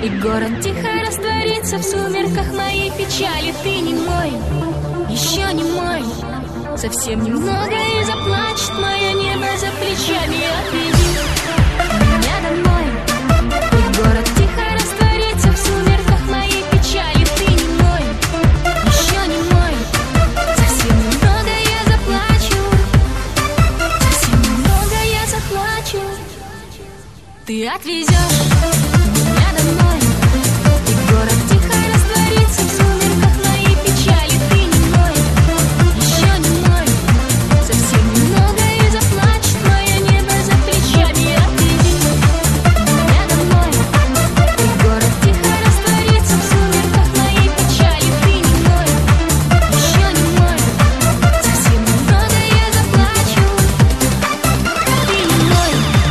И город тихо растворится в сумерках моей печали. Ты не мой, еще не мой, совсем немного и заплачет мое небо за плечами. Отведи меня домой. И город тихо растворится в сумерках моей печали. Ты не мой, еще не мой, совсем немного я заплачу, совсем немного я заплачу. Ты отвезешь меня домой. И город тихо растворится в сумерках моей печали. Ты не мой, еще не мой, совсем немного и заплачет мое небо за плечами. Отведи меня домой. И город тихо растворится в сумерках моей печали. Ты не мой, еще не мой, совсем немного я заплачу. Ты не мой,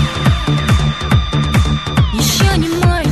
еще не мой.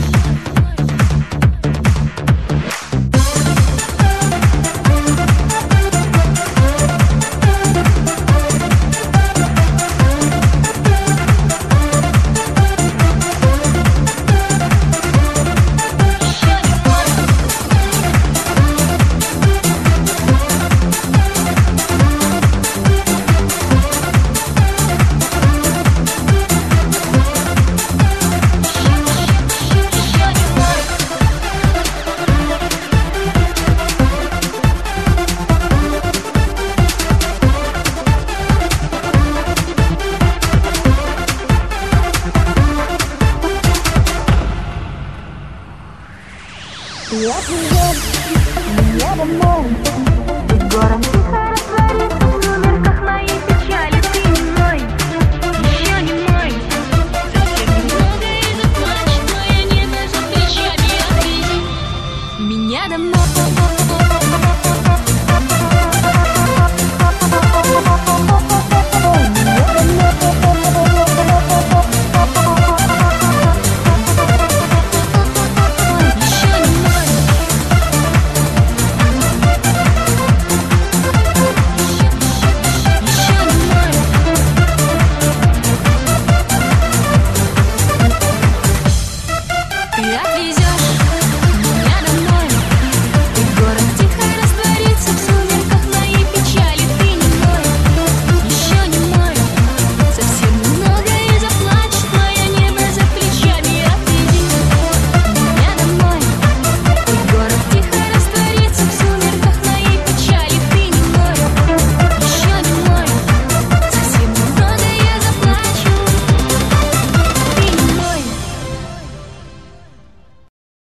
Ты отвезешь меня домой. И город